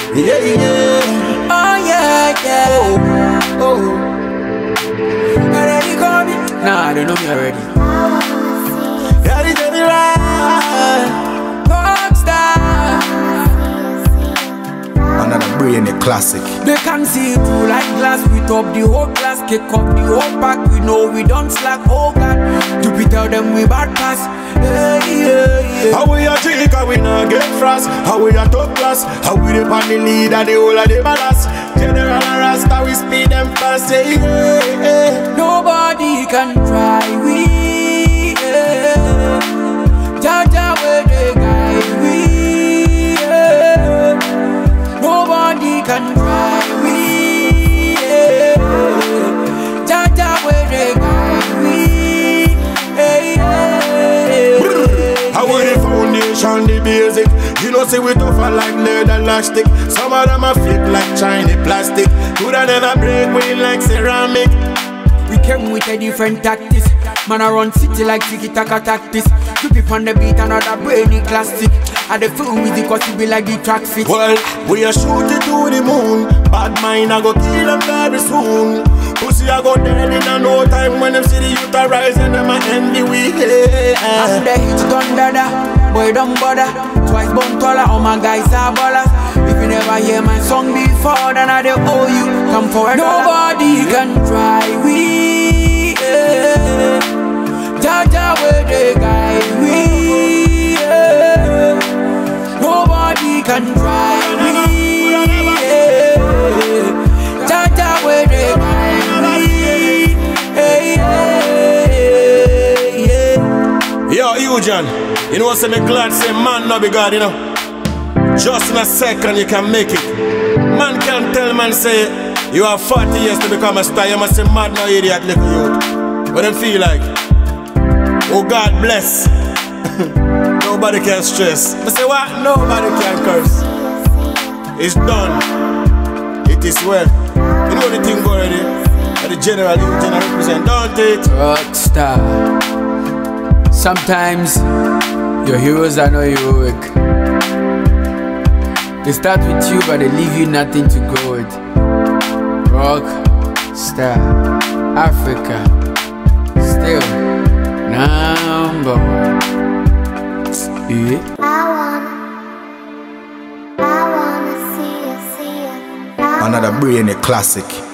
Yeah, yeah. Oh yeah, yeah. Oh. Already got me? Nah, I don't know me already. Yeah, this is right. Rockstar. Another brainy classic. They can see through like glass. We top the whole class, kick up the whole pack. We know we don't slack, oh God. Jupiter them we bad pass. Yeah, yeah, yeah. How we a drink and we not get frost? How we a top class? How we the party leader, the whole of the ballast? General and Rasta, we speed them fast. Yeah, yeah, yeah. Nobody can try we. Yeah. Jaja where they guide we. Yeah. Nobody can try we. Yeah. Jaja where they guide we. Yeah, yeah. How we the foundation, the basic. You know, say we tougher like leather elastic. Some of them are flip like Chinese plastic. Coulda never break we like ceramic. We came with a different tactics. Man, I run city like tiki-taka tactics. You be on the beat, another brainy classic. I the fool with the cause it be like the track fit. Well, we are shooting to the moon. Bad mind, I go kill them very soon. Pussy, I go dead in a no time. When them see the youth a rise and them a envy we hate. And the hits done dada, boy don't bother. Twice born taller, all my guys are ballers. If you never hear my song before, then I dey owe you. Come forward. Nobody can try we. Yeah. Jaja where they guide we. Yeah. Nobody can try we. Yeah. Jaja where they guide me. Hey, yeah, yeah. Yo, Eugen, you know what's me glad say man no be God, you know. Just in a second you can make it. Man can tell man say you have 40 years to become a star. You must say mad no idiot little youth. What them feel like? Oh God bless. Nobody can stress. I say what? Nobody can curse. It's done. It is well. You know the thing already. The general Eugen represent, don't it? Rockstar. Sometimes your heroes are not heroic. They start with you but they leave you nothing to go with. Rockstar Africa still number one. Yeah. I wanna see you. Another brainy classic.